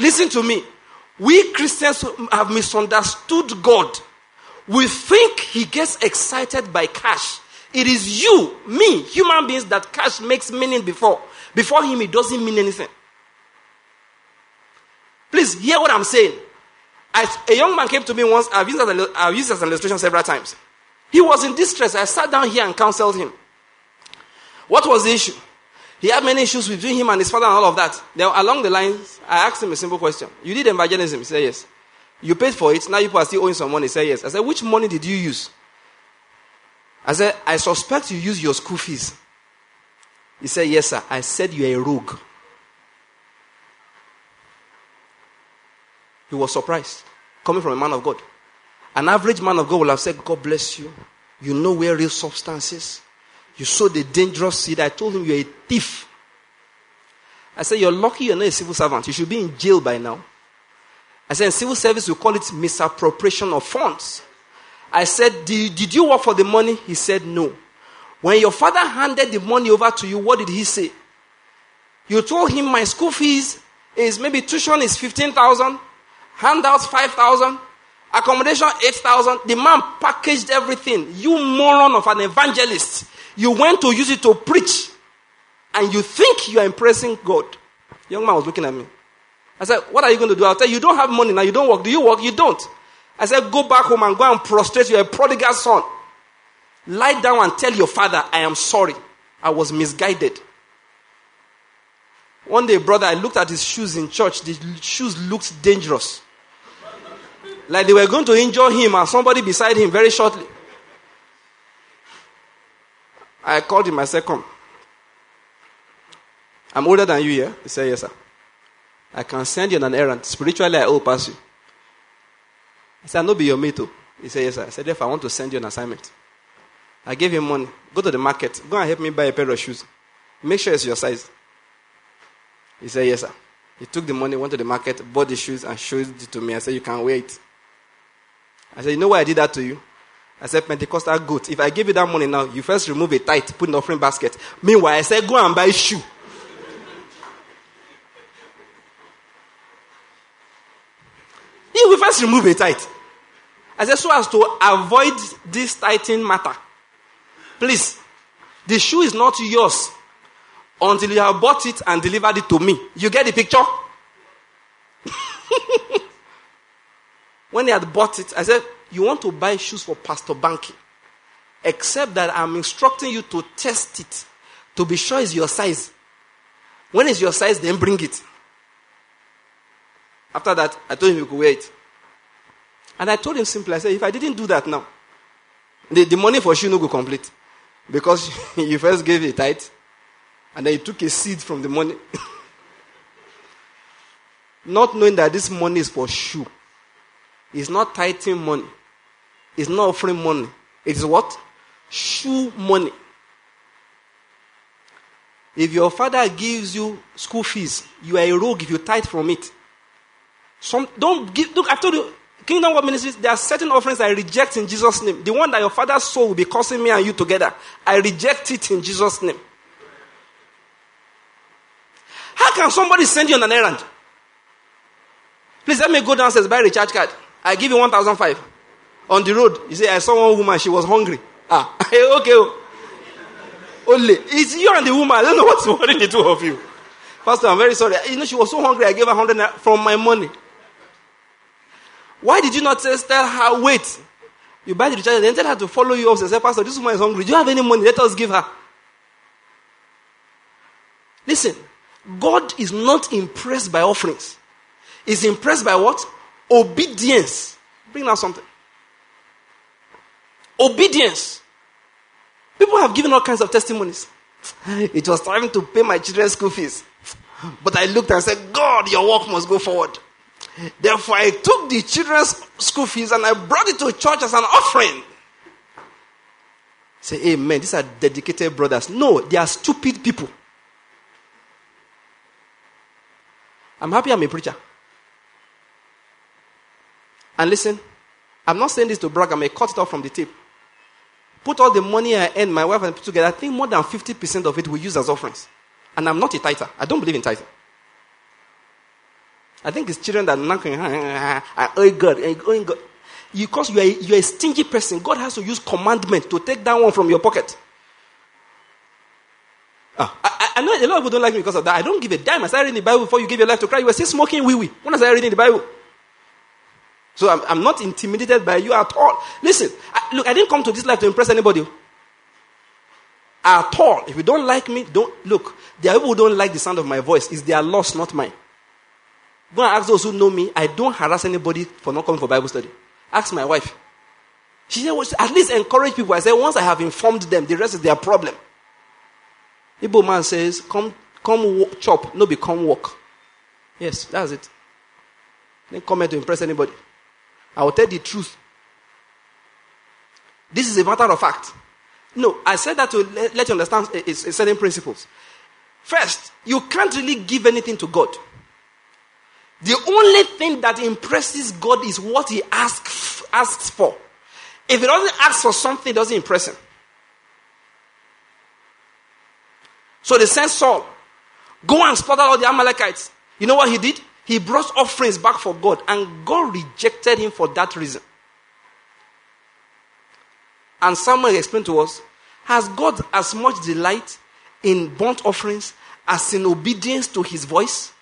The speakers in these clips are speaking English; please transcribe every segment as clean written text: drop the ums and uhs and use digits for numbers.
Listen to me. We Christians have misunderstood God. We think he gets excited by cash. It is you, me, human beings that cash makes meaning before. Before him, it doesn't mean anything. Please hear what I'm saying. A young man came to me once. I've used as an illustration several times. He was in distress. I sat down here and counseled him. What was the issue? He had many issues between him and his father and all of that. Then along the lines, I asked him a simple question. You did evangelism? He said yes. You paid for it. Now you are still owing some money. He said yes. I said, which money did you use? I said, I suspect you used your school fees. He said, yes, sir. I said, you're a rogue. He was surprised, coming from a man of God. An average man of God will have said, God bless you. You know where real substance is. You sow the dangerous seed. I told him, you're a thief. I said, you're lucky you're not a civil servant. You should be in jail by now. I said, in civil service, we call it misappropriation of funds. I said, did you work for the money? He said, no. When your father handed the money over to you, what did he say? You told him my school fees is maybe tuition is 15,000, handouts 5,000, accommodation 8,000. The man packaged everything. You moron of an evangelist. You went to use it to preach. And you think you are impressing God. The young man was looking at me. I said, what are you going to do? I'll tell you, you don't have money now. You don't work. Do you work? You don't. I said, go back home and go and prostrate. You're a prodigal son. Lie down and tell your father, I am sorry. I was misguided. One day, brother, I looked at his shoes in church. The shoes looked dangerous. Like they were going to injure him and somebody beside him very shortly. I called him. I said, come. I'm older than you here. He said, yes, sir. I can send you on an errand. Spiritually, I will pass you. I said, no be your mate. He said, yes, sir. I said, therefore, I want to send you an assignment. I gave him money. Go to the market. Go and help me buy a pair of shoes. Make sure it's your size. He said, yes, sir. He took the money, went to the market, bought the shoes, and showed it to me. I said, you can wear it. I said, you know why I did that to you? I said, Pentecostal goat. If I give you that money now, you first remove a tithe, put in the offering basket. Meanwhile, I said, go and buy a shoe. He will first remove a tithe. I said, so as to avoid this tithing matter. Please, the shoe is not yours until you have bought it and delivered it to me. You get the picture? When he had bought it, I said, you want to buy shoes for Pastor Banky, except that I'm instructing you to test it to be sure it's your size. When it's your size, then bring it. After that, I told him you could wear it. And I told him simply, I said, if I didn't do that now, the money for shoe no go complete. Because you first gave a tithe, and then you took a seed from the money. Not knowing that this money is for shoe. It's not tithing money. It's not offering money. It is what? Shoe money. If your father gives you school fees, you are a rogue if you tithe from it. Look, I told you, Kingdom World Ministries, there are certain offerings I reject in Jesus' name. The one that your father's soul will be causing me and you together, I reject it in Jesus' name. How can somebody send you on an errand? Please let me go downstairs, buy a recharge card. I give you 1,500. On the road, you say, I saw one woman, she was hungry. Okay. Only. It's you and the woman. I don't know what's worrying the two of you. Pastor, I'm very sorry. She was so hungry, I gave her 100 from my money. Why did you not tell her, wait? You buy the recharge, then tell her to follow you up and say, Pastor, this woman is hungry. Do you have any money? Let us give her. Listen, God is not impressed by offerings. He's impressed by what? Obedience. Bring out something. Obedience. People have given all kinds of testimonies. It was time to pay my children's school fees. But I looked and said, God, your work must go forward. Therefore, I took the children's school fees and I brought it to church as an offering. Say, amen. These are dedicated brothers. No, they are stupid people. I'm happy I'm a preacher. And listen, I'm not saying this to brag. I may cut it off from the tape. Put all the money I earn, my wife and put together. I think more than 50% of it we use as offerings. And I'm not a tither. I don't believe in tithing. I think it's children that knock oh God, oh God. Because you are a stingy person, God has to use commandment to take that one from your pocket. I know a lot of people don't like me because of that. I don't give a damn. I started reading the Bible before you gave your life to Christ. You were still smoking wee-wee. When I started reading the Bible. So I'm not intimidated by you at all. Listen, I didn't come to this life to impress anybody. At all. If you don't like me, don't look. There are people who don't like the sound of my voice. It's their loss, not mine. Go and ask those who know me. I don't harass anybody for not coming for Bible study. Ask my wife. She said, well, at least encourage people. I said, once I have informed them, the rest is their problem. Igbo man says, come chop, no become walk. Yes, that's it. Don't come here to impress anybody. I will tell the truth. This is a matter of fact. No, I said that to let you understand certain principles. First, you can't really give anything to God. The only thing that impresses God is what he asks for. If he doesn't ask for something, it doesn't impress him. So they sent Saul, go and slaughter all the Amalekites. You know what he did? He brought offerings back for God, and God rejected him for that reason. And Samuel explained to us, has God as much delight in burnt offerings as in obedience to his voice?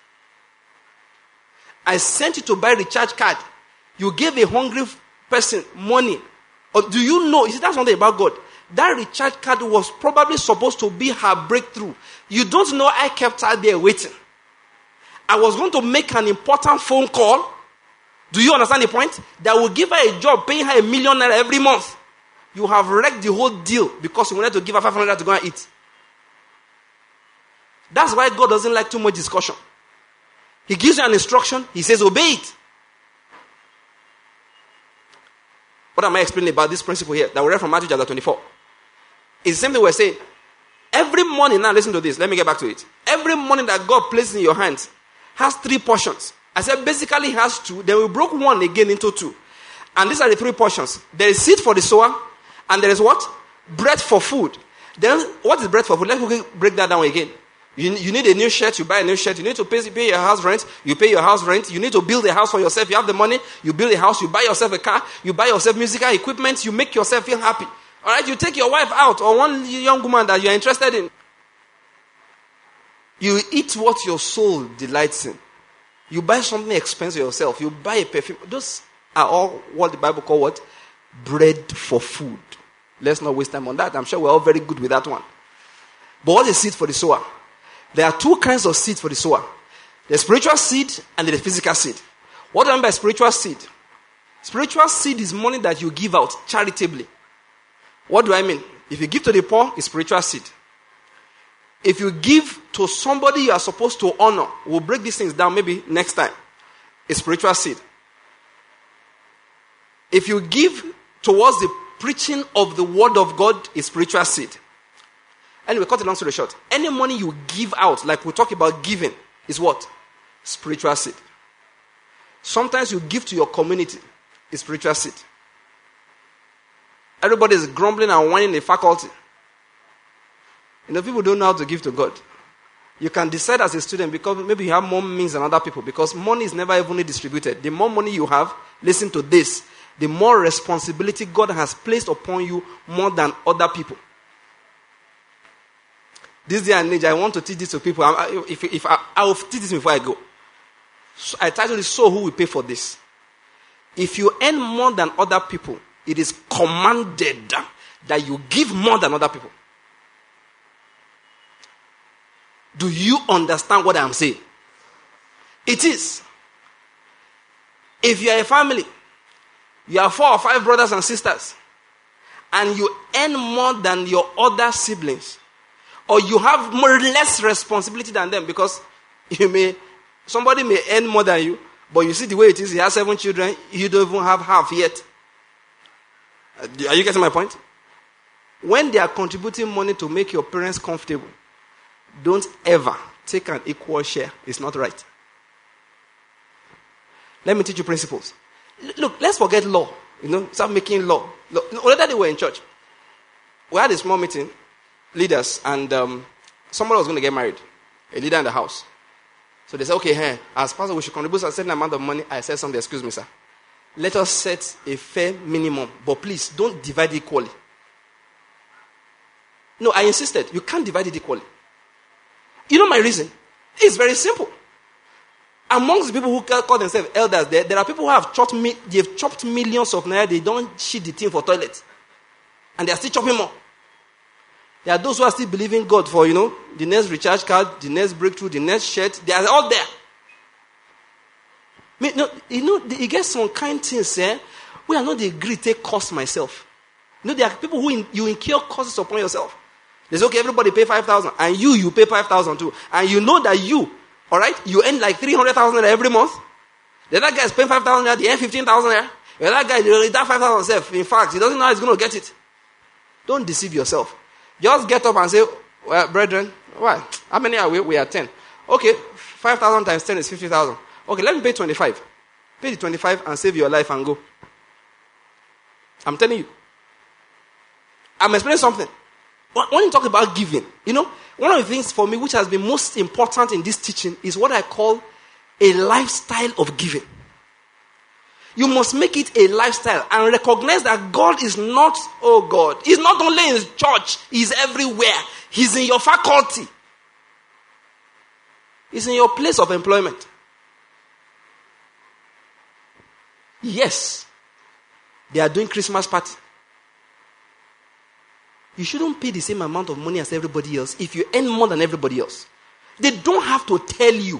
I sent you to buy a recharge card. You gave a hungry person money. Or do you know, you see, that's something about God. That recharge card was probably supposed to be her breakthrough. You don't know I kept her there waiting. I was going to make an important phone call. Do you understand the point? That will give her a job, paying her $1 million every month. You have wrecked the whole deal because you wanted to give her $500 to go and eat. That's why God doesn't like too much discussion. He gives you an instruction. He says, obey it. What am I explaining about this principle here that we read from Matthew chapter 24? It's the same thing we're saying. Every morning, now listen to this. Let me get back to it. Every morning that God places in your hands has 3 portions. I said basically it has 2. Then we broke 1 again into 2. And these are the 3 portions. There is seed for the sower. And there is what? Bread for food. Then what is bread for food? Let's break that down again. You need a new shirt, you buy a new shirt. You need to pay your house rent, you pay your house rent. You need to build a house for yourself. You have the money, you build a house, you buy yourself a car, you buy yourself musical equipment, you make yourself feel happy. Alright, you take your wife out or one young woman that you are interested in. You eat what your soul delights in. You buy something expensive yourself. You buy a perfume. Those are all what the Bible calls what? Bread for food. Let's not waste time on that. I'm sure we're all very good with that one. But what is seed for the sower? There are 2 kinds of seed for the sower. There's spiritual seed and there's physical seed. What do I mean by spiritual seed? Spiritual seed is money that you give out charitably. What do I mean? If you give to the poor, it's spiritual seed. If you give to somebody you are supposed to honor, we'll break these things down maybe next time. It's spiritual seed. If you give towards the preaching of the word of God, it's spiritual seed. Anyway, cut it long story short. Any money you give out, like we talk about giving, is what? Spiritual seed. Sometimes you give to your community, it's spiritual seed. Everybody is grumbling and whining in the faculty. You know, people don't know how to give to God. You can decide as a student because maybe you have more means than other people because money is never evenly distributed. The more money you have, listen to this, the more responsibility God has placed upon you more than other people. This day and age, I want to teach this to people. I will teach this before I go. So I titled it, So Who Will Pay for This? If you earn more than other people, it is commanded that you give more than other people. Do you understand what I'm saying? It is. If you are a family, you have 4 or 5 brothers and sisters, and you earn more than your other siblings, or you have less responsibility than them because somebody may earn more than you, but you see the way it is, he has 7 children, you don't even have half yet. Are you getting my point? When they are contributing money to make your parents comfortable, don't ever take an equal share. It's not right. Let me teach you principles. Look, let's forget law. Start making law. The other day we were in church. We had a small meeting, leaders, and somebody was going to get married. A leader in the house. So they say, okay, hey, as pastor, we should contribute a certain amount of money. I said something, excuse me, sir. Let us set a fair minimum, but please don't divide equally. No, I insisted. You can't divide it equally. You know my reason? It's very simple. Amongst the people who call themselves elders, there are people who have they've chopped millions of naira. They don't shit the thing for toilets. And they are still chopping more. There are those who are still believing God for, the next recharge card, the next breakthrough, the next shirt. They are all there. You get some kind things, we are not the great take cost myself. There are people who you incur costs upon yourself. They say, okay, everybody pay 5,000, and you pay 5,000 too. And you know that all right, you earn like 300,000 every month. The other guy is paying 5,000, they earn 15,000 there. The other guy, that 5,000 himself. In fact, he doesn't know how he's going to get it. Don't deceive yourself. Just get up and say, well, brethren, why? How many are we? We are 10. Okay, 5,000 times 10 is 50,000. Okay, let me pay 25. Pay the 25 and save your life and go. I'm telling you. I'm explaining something. When you talk about giving, one of the things for me which has been most important in this teaching is what I call a lifestyle of giving. You must make it a lifestyle and recognize that God is not, God. He's not only in church, He's everywhere. He's in your faculty. He's in your place of employment. Yes, they are doing Christmas party. You shouldn't pay the same amount of money as everybody else if you earn more than everybody else. They don't have to tell you.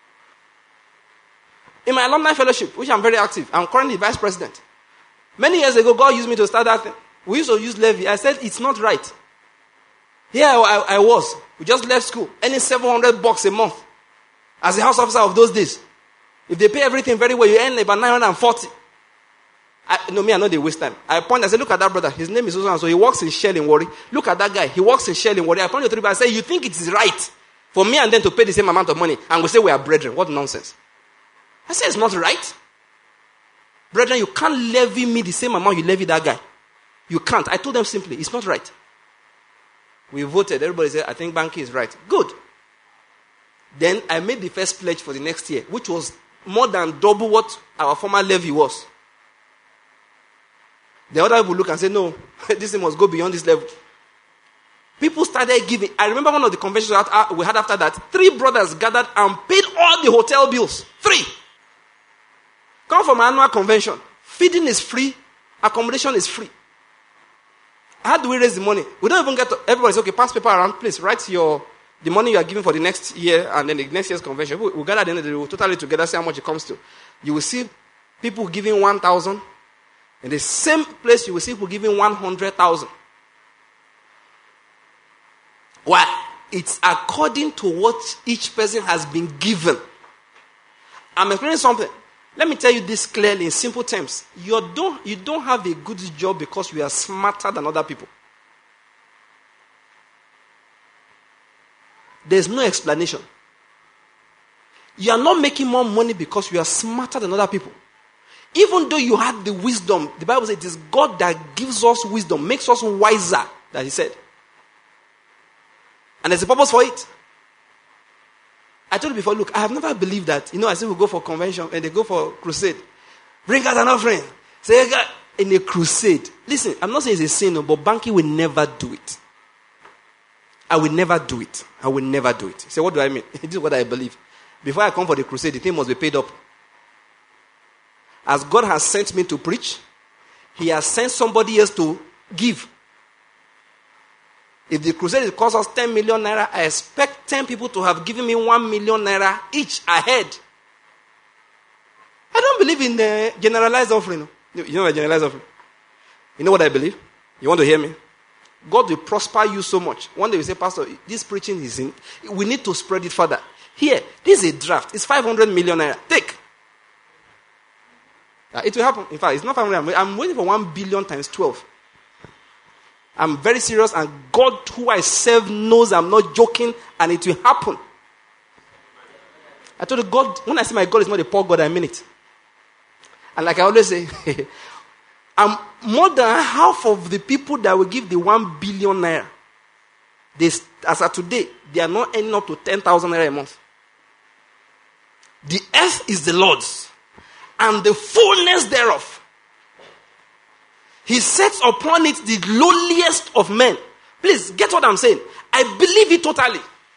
In my alumni fellowship, which I'm very active, I'm currently vice president. Many years ago, God used me to start that thing. We used to use levy. I said, it's not right. Here I was. We just left school, earning $700 a month as a house officer of those days. If they pay everything very well, you earn about 940. I know they waste time. I said, look at that brother. His name is Susan. So he works in Shell in Warri. Look at that guy. He works in Shell in Warri. I point to three. I say, you think it is right for me and them to pay the same amount of money and we say we are brethren? What nonsense. I said, it's not right. Brethren, you can't levy me the same amount you levy that guy. You can't. I told them simply, it's not right. We voted. Everybody said, I think Banky is right. Good. Then I made the first pledge for the next year, which was more than double what our former levy was. The other people look and say, no, this thing must go beyond this level. People started giving. I remember one of the conventions we had after that. 3 brothers gathered and paid all the hotel bills. 3. Come from an annual convention. Feeding is free. Accommodation is free. How do we raise the money? We don't even get to, everybody says, okay, pass paper around, please. Write the money you are giving for the next year and then the next year's convention. We'll gather at the end of the day, we'll totally together, see how much it comes to. You will see people giving 1,000. In the same place, you will see people giving 100,000. Why? It's according to what each person has been given. I'm explaining something. Let me tell you this clearly in simple terms. You don't have a good job because you are smarter than other people. There's no explanation. You are not making more money because you are smarter than other people. Even though you had the wisdom, the Bible says it is God that gives us wisdom, makes us wiser, that He said. And there's a purpose for it. I told you before, look, I have never believed that. I say we go for convention and they go for crusade. Bring us an offering. Say, in a crusade. Listen, I'm not saying it's a sin, but Banky will never do it. I will never do it. I will never do it. Say, what do I mean? This is what I believe. Before I come for the crusade, the thing must be paid up. As God has sent me to preach, He has sent somebody else to give. If the crusade costs us 10 million naira, I expect 10 people to have given me 1 million naira each ahead. I don't believe in the generalized offering. You know what generalized offering? You know what I believe? You want to hear me? God will prosper you so much. One day we say, Pastor, this preaching is in. We need to spread it further. Here, this is a draft. It's 500 million naira. Take. It will happen. In fact, it's not 500. I'm waiting for 1 billion times 12. I'm very serious, and God who I serve knows I'm not joking, and it will happen. I told you, God, when I say my God is not a poor God, I mean it. And like I always say, I'm more than half of the people that will give the 1 billion naira. As of today, they are not earning up to 10,000 naira a month. The earth is the Lord's, and the fullness thereof. He sets upon it the lowliest of men. Please, get what I'm saying. I believe it totally.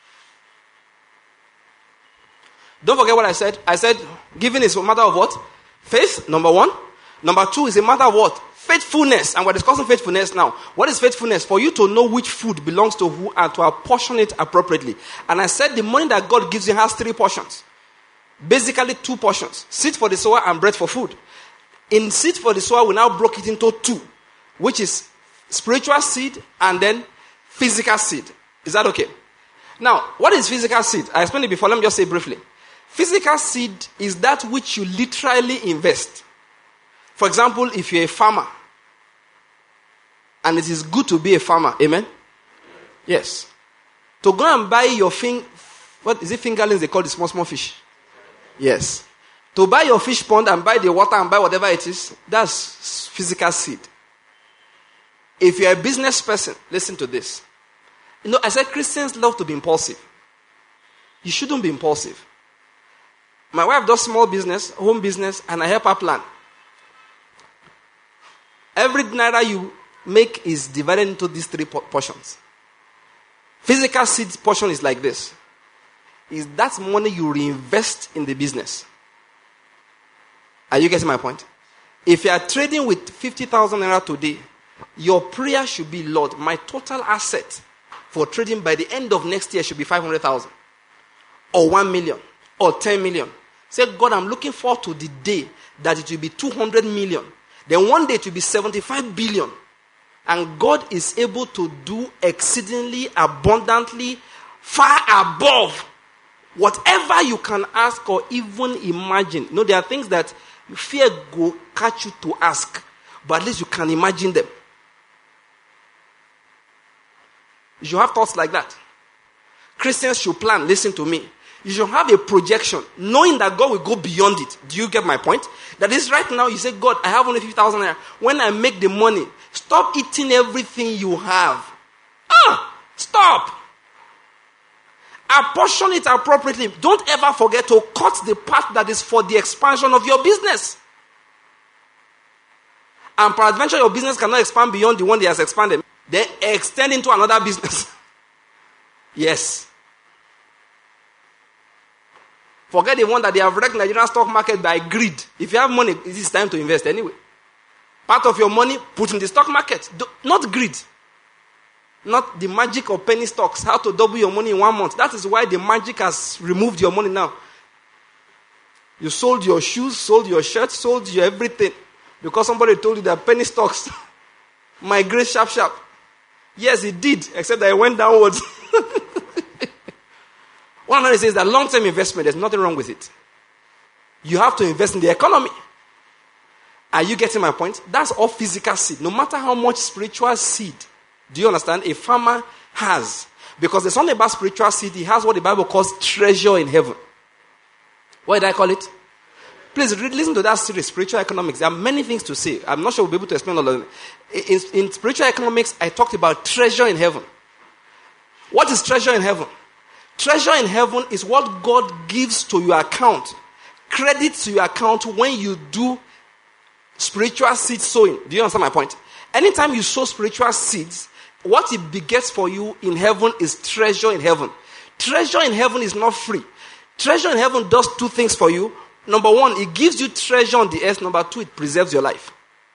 Don't forget what I said. I said giving is a matter of what? Faith, number one. Number two is a matter of what? Faithfulness. And we're discussing faithfulness now. What is faithfulness? For you to know which food belongs to who and to apportion it appropriately. And I said the money that God gives you has 3 portions. Basically 2 portions. Seed for the sower and bread for food. In seed for the sower, we now broke it into 2. Which is spiritual seed and then physical seed. Is that okay? Now, what is physical seed? I explained it before. Let me just say briefly. Physical seed is that which you literally invest. For example, if you're a farmer, and it is good to be a farmer, amen? Yes. To go and buy your what is it, fingerlings they call the small fish? Yes. To buy your fish pond and buy the water and buy whatever it is, that's physical seed. If you're a business person, listen to this. You know, I said Christians love to be impulsive. You shouldn't be impulsive. My wife does small business, home business, and I help her plan. Every naira you make is divided into these 3 portions. Physical seed portion is like this. Is that money you reinvest in the business. Are you getting my point? If you are trading with 50,000 naira today, your prayer should be, Lord, my total asset for trading by the end of next year should be 500,000 or 1 million or 10 million. Say, God, I'm looking forward to the day that it will be 200 million. Then one day it will be 75 billion. And God is able to do exceedingly abundantly far above whatever you can ask or even imagine. You know, there are things that fear will catch you to ask, but at least you can imagine them. You should have thoughts like that. Christians should plan. Listen to me. You should have a projection, knowing that God will go beyond it. Do you get my point? That is right now, you say, God, I have only 50,000 naira. When I make the money, stop eating everything you have. Stop. Apportion it appropriately. Don't ever forget to cut the part that is for the expansion of your business. And peradventure, your business cannot expand beyond the one that has expanded. Then extend into another business. Yes. Forget the one that they have wrecked Nigerian stock market by greed. If you have money, it is time to invest anyway. Part of your money, put in the stock market. Not greed. Not the magic of penny stocks. How to double your money in 1 month. That is why the magic has removed your money now. You sold your shoes, sold your shirt, sold your everything. Because somebody told you that penny stocks migrate sharp. Yes, it did. Except that it went downwards. One man says that long-term investment, there's nothing wrong with it. You have to invest in the economy. Are you getting my point? That's all physical seed. No matter how much spiritual seed, do you understand, a farmer has. Because there's something about spiritual seed, he has what the Bible calls treasure in heaven. What did I call it? Please listen to that series, Spiritual Economics. There are many things to say. I'm not sure we'll be able to explain all of them. In spiritual economics, I talked about treasure in heaven. What is treasure in heaven? Treasure in heaven is what God gives to your account, credit to your account when you do spiritual seed sowing. Do you understand my point? Anytime you sow spiritual seeds, what it begets for you in heaven is treasure in heaven. Treasure in heaven is not free. Treasure in heaven does 2 things for you. Number 1, it gives you treasure on the earth. Number 2, it preserves your life.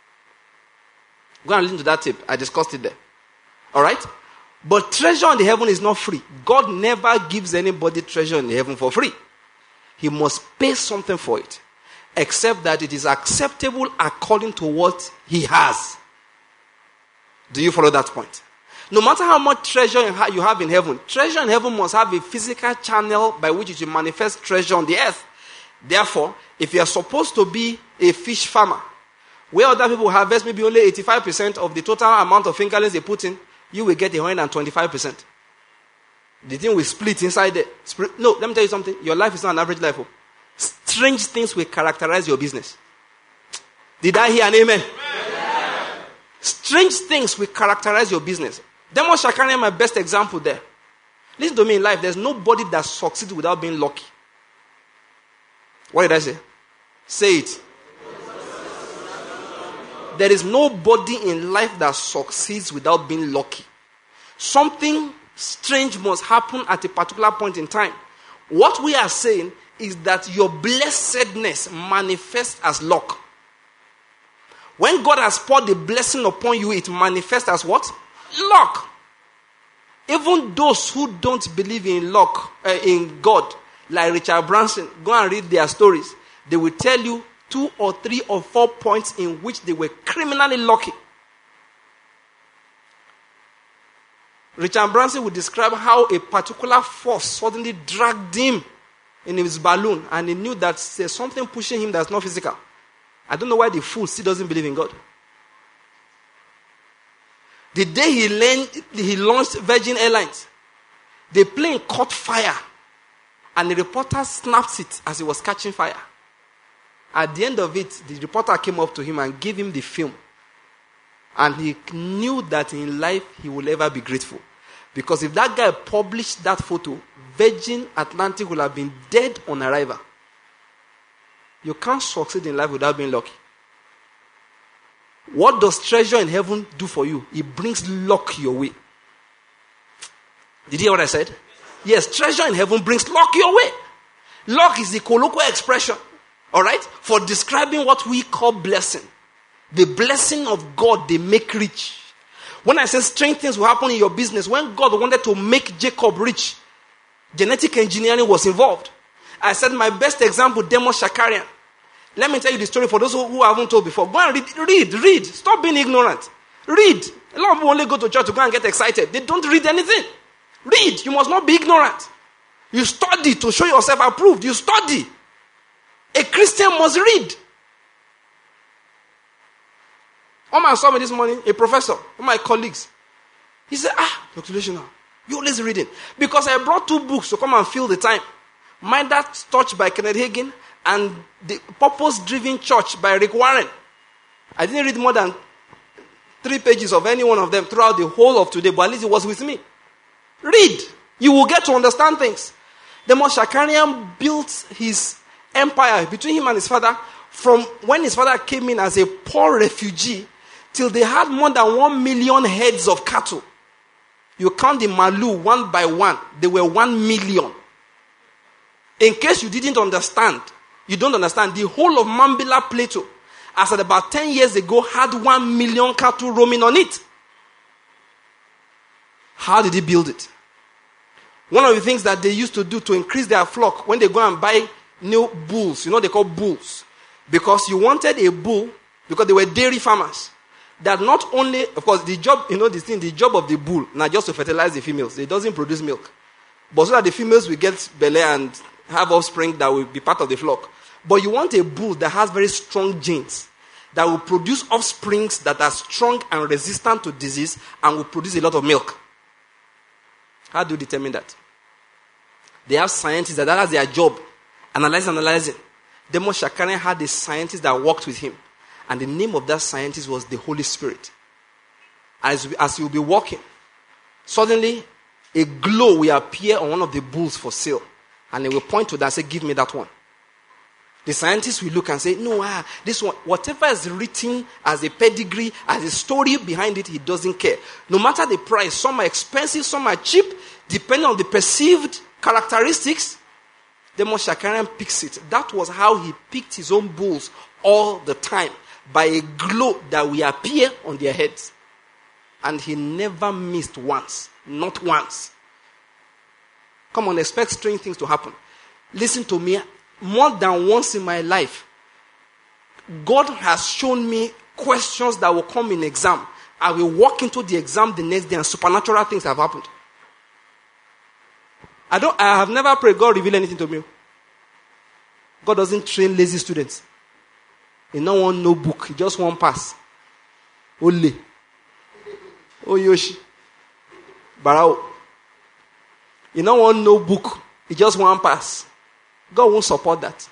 Go and listen to that tape. I discussed it there. Alright? But treasure in the heaven is not free. God never gives anybody treasure in the heaven for free. He must pay something for it. Except that it is acceptable according to what he has. Do you follow that point? No matter how much treasure you have in heaven, treasure in heaven must have a physical channel by which it will manifest treasure on the earth. Therefore, if you are supposed to be a fish farmer, where other people harvest maybe only 85% of the total amount of fingerlings they put in, you will get 125%. The thing will split inside there. No, let me tell you something. Your life is not an average life. Strange things will characterize your business. Did I hear an amen? Amen. Strange things will characterize your business. Demo Shakarian, my best example there. Listen to me in life. There's nobody that succeeds without being lucky. What did I say? Say it. There is nobody in life that succeeds without being lucky. Something strange must happen at a particular point in time. What we are saying is that your blessedness manifests as luck. When God has poured the blessing upon you, it manifests as what? Luck. Even those who don't believe in luck, in God, like Richard Branson, go and read their stories. They will tell you 2 or 3 or 4 points in which they were criminally lucky. Richard Branson would describe how a particular force suddenly dragged him in his balloon, and he knew that there's something pushing him that's not physical. I don't know why the fool still doesn't believe in God. The day he launched Virgin Airlines, the plane caught fire, and the reporter snapped it as it was catching fire. At the end of it, the reporter came up to him and gave him the film. And he knew that in life he will ever be grateful. Because if that guy published that photo, Virgin Atlantic would have been dead on arrival. You can't succeed in life without being lucky. What does treasure in heaven do for you? It brings luck your way. Did you hear what I said? Yes, treasure in heaven brings luck your way. Luck is the colloquial expression, all right, for describing what we call blessing. The blessing of God, they make rich. When I say strange things will happen in your business, when God wanted to make Jacob rich, genetic engineering was involved. I said my best example, Demos Shakarian. Let me tell you the story for those who haven't told before. Go and read. Stop being ignorant. Read. A lot of people only go to church to go and get excited. They don't read anything. Read. You must not be ignorant. You study to show yourself approved. You study. A Christian must read. Oma saw me this morning, a professor, one of my colleagues. He said, Dr. Leshina, you're always reading. Because I brought 2 books to come and fill the time. Midas Touch by Kenneth Hagin and The Purpose-Driven Church by Rick Warren. I didn't read more than 3 pages of any one of them throughout the whole of today, but at least it was with me. Read. You will get to understand things. Demos Shakarian built his empire between him and his father from when his father came in as a poor refugee till they had more than 1 million heads of cattle. You count the Malu one by one, they were 1 million. In case you didn't understand, you don't understand, the whole of Mambila Plateau, as at about 10 years ago, had 1 million cattle roaming on it. How did he build it? One of the things that they used to do to increase their flock, when they go and buy new bulls, they call bulls. Because you wanted a bull, because they were dairy farmers. That not only, of course, the job of the bull, not just to fertilize the females. It doesn't produce milk. But so that the females will get belly and have offspring that will be part of the flock. But you want a bull that has very strong genes, that will produce offsprings that are strong and resistant to disease and will produce a lot of milk. How do you determine that? They have scientists that has their job. Analyzing. Demos Shakarian had a scientist that worked with him. And the name of that scientist was the Holy Spirit. As you'll be walking, suddenly a glow will appear on one of the bulls for sale. And they will point to that and say, give me that one. The scientist will look and say, no, this one, whatever is written as a pedigree, as a story behind it, he doesn't care. No matter the price, some are expensive, some are cheap, depending on the perceived characteristics, Demos Shakarian picks it. That was how he picked his own bulls all the time, by a glow that will appear on their heads. And he never missed once. Not once. Come on, expect strange things to happen. Listen to me. More than once in my life, God has shown me questions that will come in exam. I will walk into the exam the next day and supernatural things have happened. I have never prayed God reveal anything to me. God doesn't train lazy students. He don't want no book. He just want pass. Ole. Oyoshi. Barao. He don't want no book. He just want pass. God won't support that.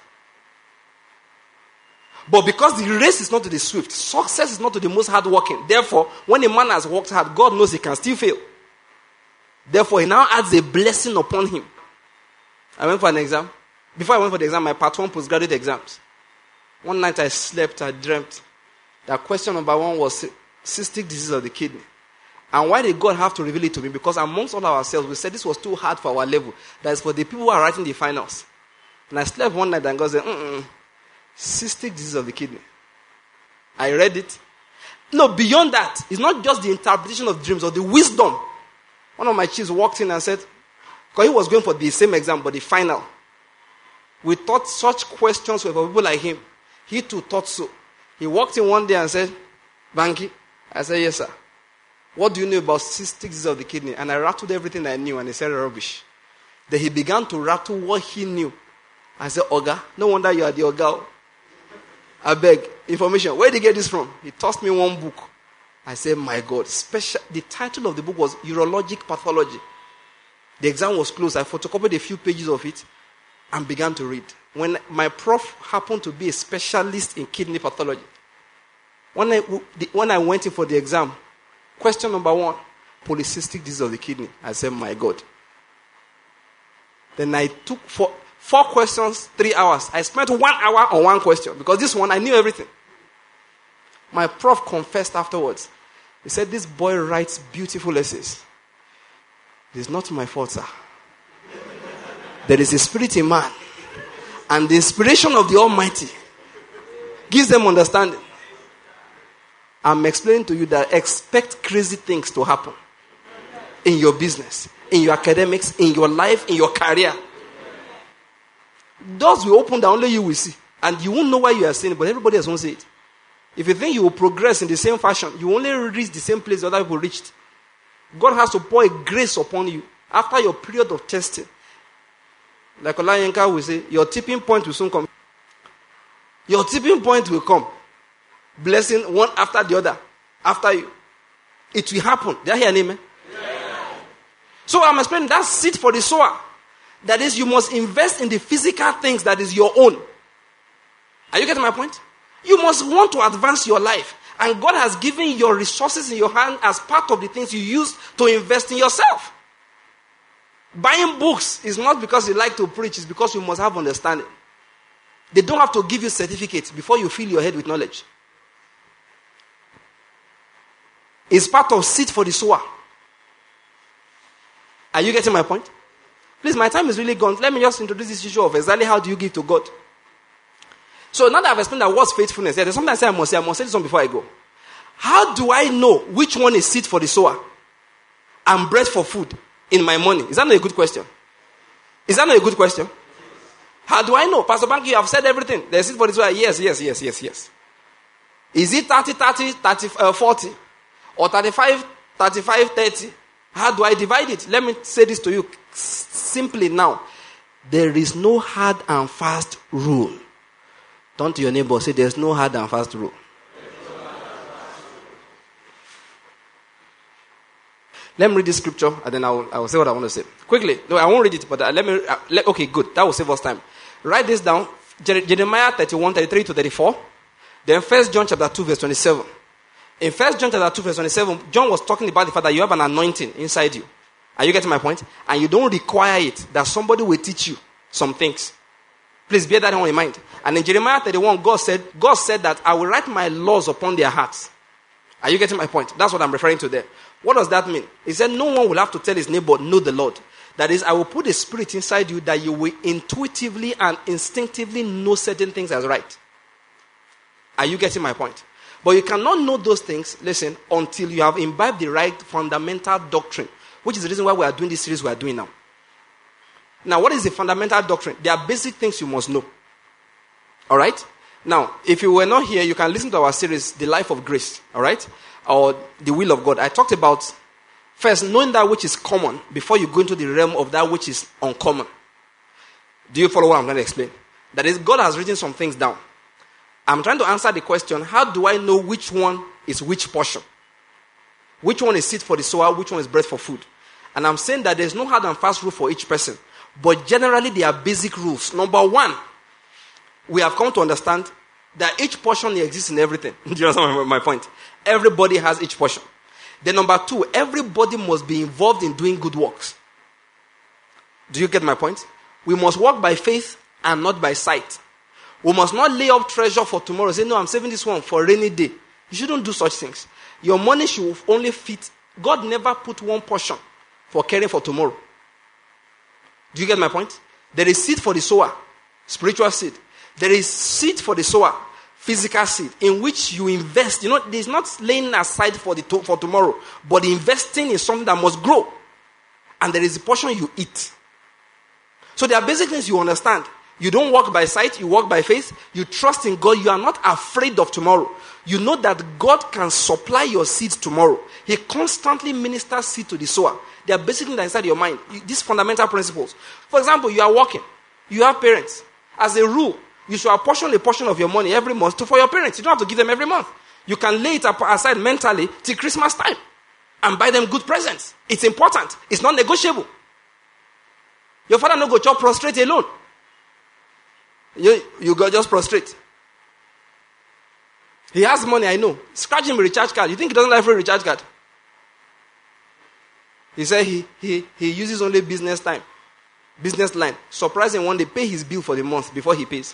But because the race is not to the swift, success is not to the most hardworking. Therefore, when a man has worked hard, God knows he can still fail. Therefore, he now adds a blessing upon him. I went for an exam. Before I went for the exam, my part 1 postgraduate exams. One night I slept, I dreamt that question number 1 was cystic disease of the kidney. And why did God have to reveal it to me? Because amongst all ourselves, we said this was too hard for our level. That is for the people who are writing the finals. And I slept one night and God said, cystic disease of the kidney. I read it. No, beyond that, it's not just the interpretation of dreams or the wisdom. One of my chiefs walked in and said, because he was going for the same exam, but the final. We thought such questions were for people like him. He too thought so. He walked in one day and said, Banky? I said, yes, sir. What do you know about cystic disease of the kidney? And I rattled everything I knew, and he said rubbish. Then he began to rattle what he knew. I said, Oga, no wonder you are the Oga. I beg, information. Where did you get this from? He tossed me one book. I said, my God. The title of the book was Urologic Pathology. The exam was closed. I photocopied a few pages of it and began to read. When my prof happened to be a specialist in kidney pathology, when I went in for the exam, question number 1, polycystic disease of the kidney. I said, my God. Then I took 4 questions, 3 hours. I spent 1 hour on one question because this one, I knew everything. My prof confessed afterwards. He said, this boy writes beautiful essays. It is not my fault, sir. There is a spirit in man. And the inspiration of the Almighty gives them understanding. I'm explaining to you that expect crazy things to happen in your business, in your academics, in your life, in your career. Doors will open that only you will see. And you won't know why you are saying it, but everybody else won't see it. If you think you will progress in the same fashion, you only reach the same place other people reached. God has to pour a grace upon you after your period of testing. Like Olayenka will say, your tipping point will soon come. Your tipping point will come. Blessing one after the other. After you. It will happen. Did I hear an amen? Yeah. So I'm explaining that seed for the sower. That is, you must invest in the physical things that is your own. Are you getting my point? You must want to advance your life. And God has given your resources in your hand as part of the things you use to invest in yourself. Buying books is not because you like to preach, it's because you must have understanding. They don't have to give you certificates before you fill your head with knowledge. It's part of seed for the sower. Are you getting my point? Please, my time is really gone. Let me just introduce this issue of exactly how do you give to God. So now that I've explained that what's faithfulness, there's something I say I must say this one before I go. How do I know which one is seed for the sower and bread for food in my money? Is that not a good question? Is that not a good question? How do I know? Pastor Banky, you have said everything. There's seed for the sower. Yes. Is it 30, 40? Or 35, 30? How do I divide it? Let me say this to you simply now. There is no hard and fast rule. Turn to your neighbor, say there's no hard and fast rule. Let me read this scripture and then I will say what I want to say. Quickly. No, I won't read it, but okay, good. That will save us time. Write this down. Jeremiah 31, 33 to 34. Then 1 John chapter 2, verse 27. In 1 John chapter 2, verse 27, John was talking about the fact that you have an anointing inside you. Are you getting my point? And you don't require it, that somebody will teach you some things. Please bear that in mind. And in Jeremiah 31, God said that I will write my laws upon their hearts. Are you getting my point? That's what I'm referring to there. What does that mean? He said no one will have to tell his neighbor, know the Lord. That is, I will put a spirit inside you that you will intuitively and instinctively know certain things as right. Are you getting my point? But you cannot know those things, listen, until you have imbibed the right fundamental doctrine, which is the reason why we are doing this series we are doing now. Now, what is the fundamental doctrine? There are basic things you must know. All right? Now, if you were not here, you can listen to our series, The Life of Grace. All right? Or The Will of God. I talked about, first, knowing that which is common before you go into the realm of that which is uncommon. Do you follow what I'm going to explain? That is, God has written some things down. I'm trying to answer the question, how do I know which one is which portion? Which one is seed for the sower, which one is bread for food? And I'm saying that there's no hard and fast rule for each person. But generally, there are basic rules. Number one, we have come to understand that each portion exists in everything. Do you understand my point? Everybody has each portion. Then number two, everybody must be involved in doing good works. Do you get my point? We must walk by faith and not by sight. We must not lay up treasure for tomorrow. Say, no, I'm saving this one for a rainy day. You shouldn't do such things. Your money should only fit. God never put one portion for caring for tomorrow. Do you get my point? There is seed for the sower, spiritual seed. There is seed for the sower, physical seed, in which you invest. There's not laying aside for tomorrow, but investing in something that must grow. And there is a portion you eat. So there are basic things you understand. You don't walk by sight, you walk by faith. You trust in God. You are not afraid of tomorrow. You know that God can supply your seeds tomorrow. He constantly ministers seed to the sower. They are basic things that are inside your mind. These fundamental principles. For example, you are working. You have parents. As a rule, you should apportion a portion of your money every month for your parents. You don't have to give them every month. You can lay it aside mentally till Christmas time and buy them good presents. It's important. It's not negotiable. Your father no go chop prostrate alone. You go just prostrate. He has money, I know. Scratch him a recharge card. You think he doesn't have a recharge card? He said he uses only business time. Business line. Surprising one, they pay his bill for the month before he pays.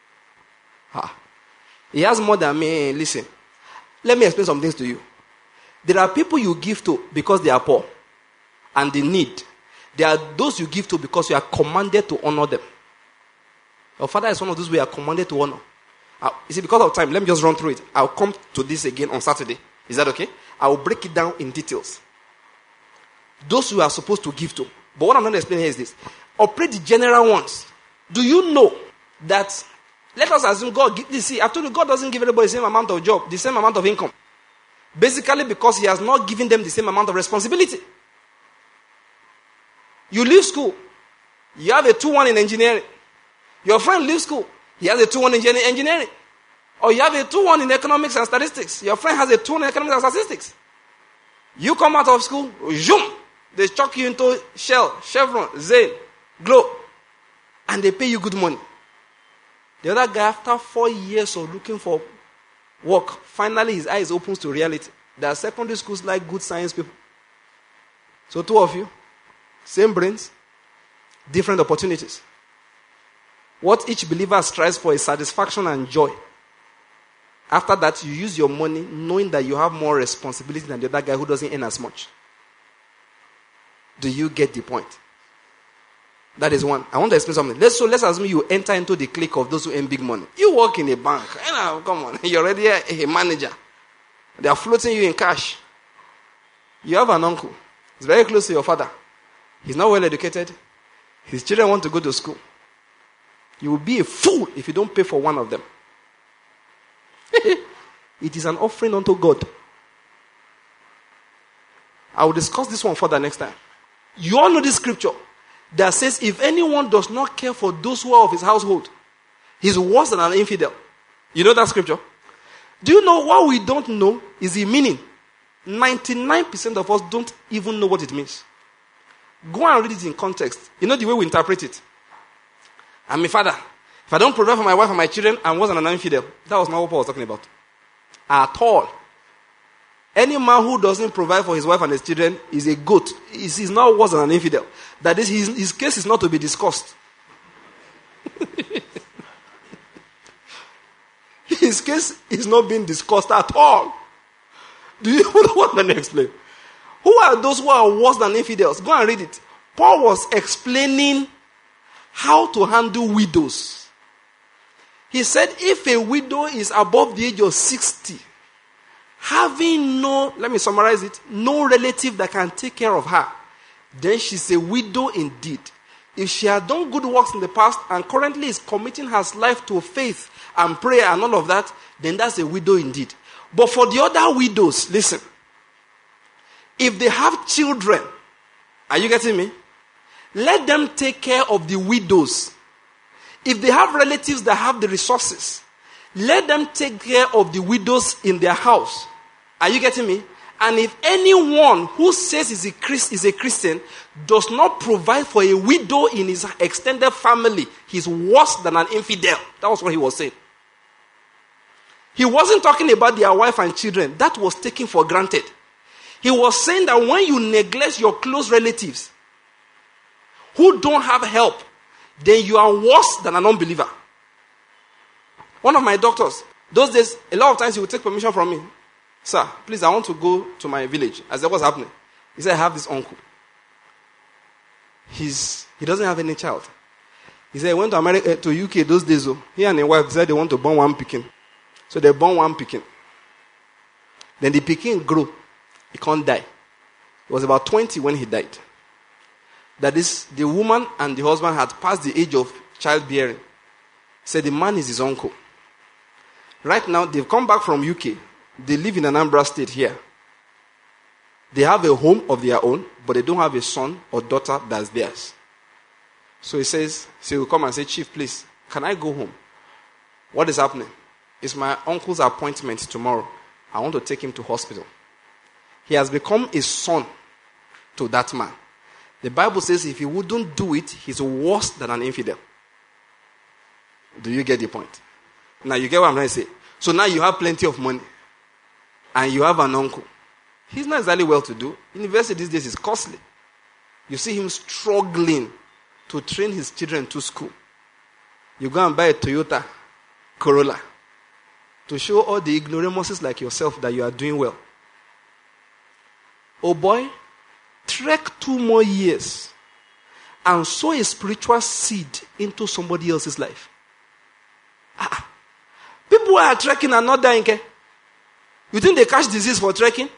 He has more than me. Listen, let me explain some things to you. There are people you give to because they are poor and they need. There are those you give to because you are commanded to honor them. Your father is one of those we are commanded to honor. You see, because of time, let me just run through it. I'll come to this again on Saturday. Is that okay? I will break it down in details. Those you are supposed to give to. But what I'm going to explain here is this. Operate the general ones. Do you know that, let us assume God, see, I told you God doesn't give everybody the same amount of job, the same amount of income. Basically because he has not given them the same amount of responsibility. You leave school, you have a 2-1 in engineering. Your friend leaves school, he has a 2-1 in engineering. Or you have a 2-1 in economics and statistics. Your friend has a 2-1 in economics and statistics. You come out of school, zoom, they chuck you into Shell, Chevron, Zane, Globe, and they pay you good money. The other guy, after 4 years of looking for work, finally his eyes opens to reality. There are secondary schools like good science people. So 2 of you, same brains, different opportunities. What each believer strives for is satisfaction and joy. After that, you use your money knowing that you have more responsibility than the other guy who doesn't earn as much. Do you get the point? That is one. I want to explain something. Let's assume you enter into the clique of those who earn big money. You work in a bank. Come on. You're already a manager. They are floating you in cash. You have an uncle. He's very close to your father. He's not well educated. His children want to go to school. You will be a fool if you don't pay for one of them. It is an offering unto God. I will discuss this one further next time. You all know this scripture that says, if anyone does not care for those who are of his household, he's worse than an infidel. You know that scripture? Do you know what we don't know is the meaning? 99% of us don't even know what it means. Go and read it in context. You know the way we interpret it. I'm a father. If I don't provide for my wife and my children, I'm worse than an infidel. That was not what Paul was talking about. At all. Any man who doesn't provide for his wife and his children is a goat. He's not worse than an infidel. That is, his case is not to be discussed. His case is not being discussed at all. Do you know what I'm going to explain? Who are those who are worse than infidels? Go and read it. Paul was explaining how to handle widows. He said if a widow is above the age of 60, having let me summarize it, no relative that can take care of her, then she's a widow indeed. If she had done good works in the past and currently is committing her life to faith and prayer and all of that, then that's a widow indeed. But for the other widows, listen, if they have children, are you getting me? Let them take care of the widows. If they have relatives that have the resources, let them take care of the widows in their house. Are you getting me? And if anyone who says is a Christian does not provide for a widow in his extended family, he's worse than an infidel. That was what he was saying. He wasn't talking about their wife and children. That was taken for granted. He was saying that when you neglect your close relatives who don't have help, then you are worse than an unbeliever. One of my doctors, those days, a lot of times he would take permission from me. Sir, please, I want to go to my village. I said, what's happening? He said, I have this uncle. He doesn't have any child. He said he went to America, to UK those days. He and his wife said they want to born one pikin. So they born one pikin. Then the pikin grew. He can't die. He was about 20 when he died. That is, the woman and the husband had passed the age of childbearing. Said the man is his uncle. Right now, they've come back from UK. They live in Anambra State here. They have a home of their own, but they don't have a son or daughter that's theirs. So he says, so he will come and say, Chief, please, can I go home? What is happening? It's my uncle's appointment tomorrow. I want to take him to hospital. He has become a son to that man. The Bible says if he wouldn't do it, he's worse than an infidel. Do you get the point? Now you get what I'm trying to say. So now you have plenty of money. And you have an uncle. He's not exactly well-to-do. University these days is costly. You see him struggling to train his children to school. You go and buy a Toyota Corolla to show all the ignoramuses like yourself that you are doing well. Oh boy, trek 2 more years and sow a spiritual seed into somebody else's life. People who are trekking are not dying. You think they catch disease for trekking?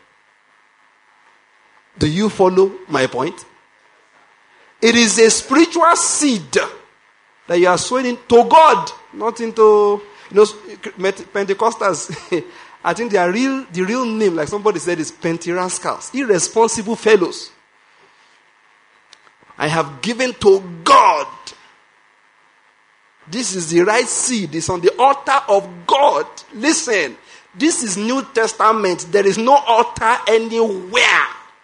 Do you follow my point? It is a spiritual seed that you are sowing into God, not into, Pentecostals. I think the real name, like somebody said, is Penterascals, irresponsible fellows. I have given to God. This is the right seed. It's on the altar of God. Listen, this is New Testament. There is no altar anywhere.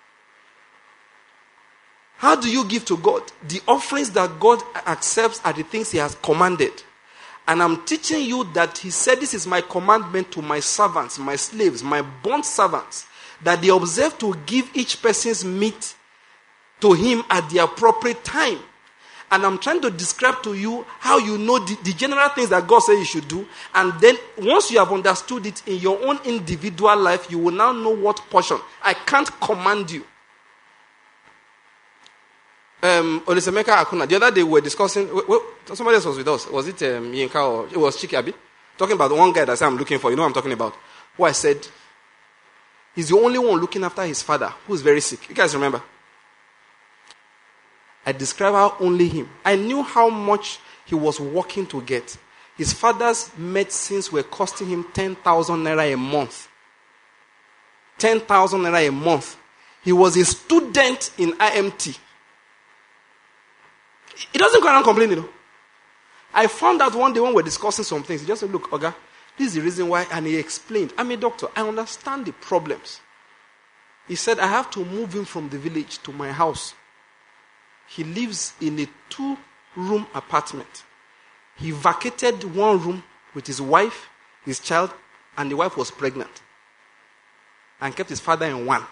How do you give to God? The offerings that God accepts are the things He has commanded. And I'm teaching you that He said, this is my commandment to my servants, my slaves, my bond servants, that they observe to give each person's meat to him at the appropriate time. And I'm trying to describe to you how you know the general things that God said you should do. And then once you have understood it in your own individual life, you will now know what portion. I can't command you. Olisemeka Akuna, the other day we were discussing, somebody else was with us. Was it Yinka or it was Chiki Abi? Talking about one guy that I'm looking for. You know what I'm talking about? Who I said, he's the only one looking after his father, who's very sick. You guys remember? I described how only him. I knew how much he was working to get. His father's medicines were costing him 10,000 naira a month. 10,000 naira a month. He was a student in IMT. He doesn't go around complaining. I found out one day when we were discussing some things, he just said, look, Oga, this is the reason why. And he explained, I'm a doctor. I understand the problems. He said, I have to move him from the village to my house. He lives in a 2-room apartment. He vacated 1 room with his wife, his child, and the wife was pregnant. And kept his father in 1.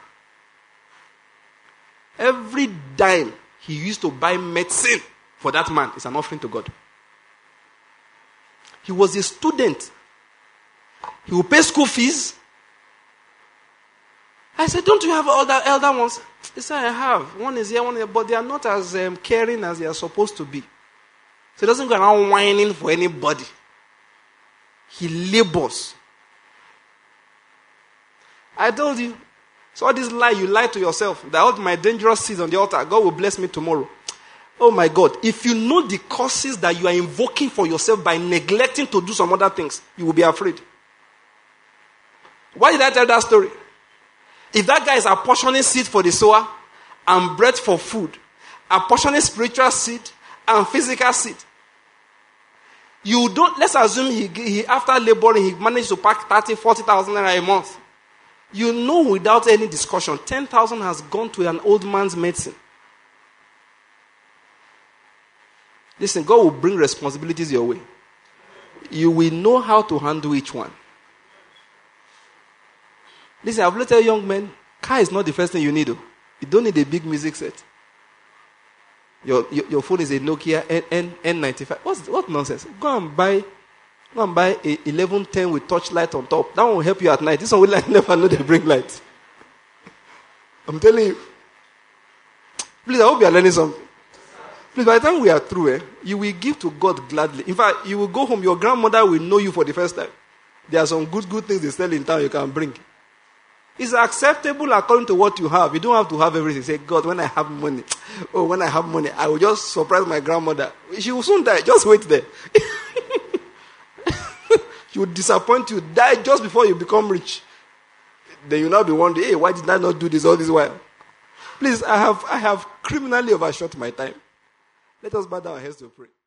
Every dime he used to buy medicine for that man is an offering to God. He was a student. He will pay school fees. I said, don't you have all the elder ones? He said, I have. One is here, one is here, but they are not as caring as they are supposed to be. So he doesn't go around whining for anybody. He labors. I told you, so all this lie, you lie to yourself, that all my dangerous seeds on the altar, God will bless me tomorrow. Oh my God, if you know the causes that you are invoking for yourself by neglecting to do some other things, you will be afraid. Why did I tell that story? If that guy is apportioning seed for the sower and bread for food, apportioning spiritual seed and physical seed, you don't, let's assume he after laboring, he managed to pack 30,000, 40,000 naira a month. You know without any discussion, 10,000 has gone to an old man's medicine. Listen, God will bring responsibilities your way. You will know how to handle each one. Listen, I've let young men, car is not the first thing you need. You don't need a big music set. Your phone is a Nokia N95. What nonsense? Go and buy a 1110 with touch light on top. That one will help you at night. This one will never know they bring light. I'm telling you. Please, I hope you are learning something. Please, by the time we are through, you will give to God gladly. In fact, you will go home, your grandmother will know you for the first time. There are some good things they sell in town you can bring. It's acceptable according to what you have. You don't have to have everything. Say, God, when I have money, I will just surprise my grandmother. She will soon die. Just wait there. She will disappoint you. Die just before you become rich. Then you'll not be wondering, hey, why did I not do this all this while? Please, I have criminally overshot my time. Let us bow down our heads to pray.